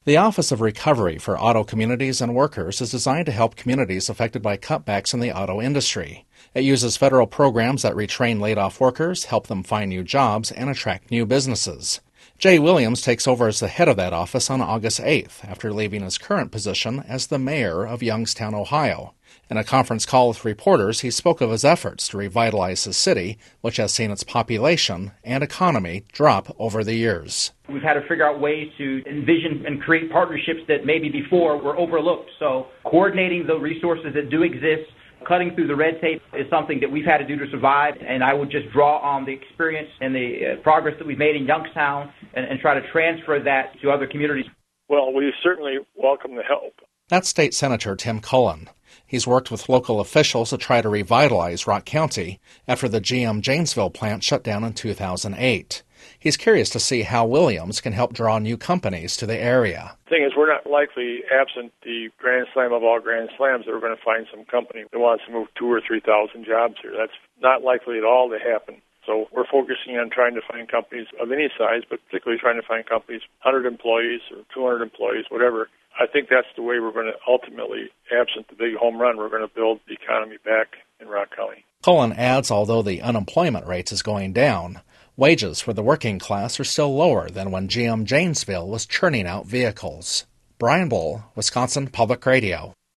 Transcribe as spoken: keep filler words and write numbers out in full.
The Office of Recovery for Auto Communities and Workers is designed to help communities affected by cutbacks in the auto industry. It uses federal programs that retrain laid-off workers, help them find new jobs, and attract new businesses. Jay Williams takes over as the head of that office on August eighth, after leaving his current position as the mayor of Youngstown, Ohio. In a conference call with reporters, he spoke of his efforts to revitalize his city, which has seen its population and economy drop over the years. We've had to figure out ways to envision and create partnerships that maybe before were overlooked. So coordinating the resources that do exist, cutting through the red tape is something that we've had to do to survive, and I would just draw on the experience and the uh, progress that we've made in Youngstown and, and try to transfer that to other communities. Well, we certainly welcome the help. That's State Senator Tim Cullen. He's worked with local officials to try to revitalize Rock County after the G M Janesville plant shut down in two thousand eight. He's curious to see how Williams can help draw new companies to the area. The thing is, we're not likely, absent the Grand Slam of all Grand Slams, that we're going to find some company that wants to move two or three thousand jobs here. That's not likely at all to happen. So we're focusing on trying to find companies of any size, but particularly trying to find companies, one hundred employees or two hundred employees, whatever. I think that's the way we're going to ultimately, absent the big home run, we're going to build the economy back in Rock County. Cullen adds, although the unemployment rate is going down, wages for the working class are still lower than when G M Janesville was churning out vehicles. Brian Bull, Wisconsin Public Radio.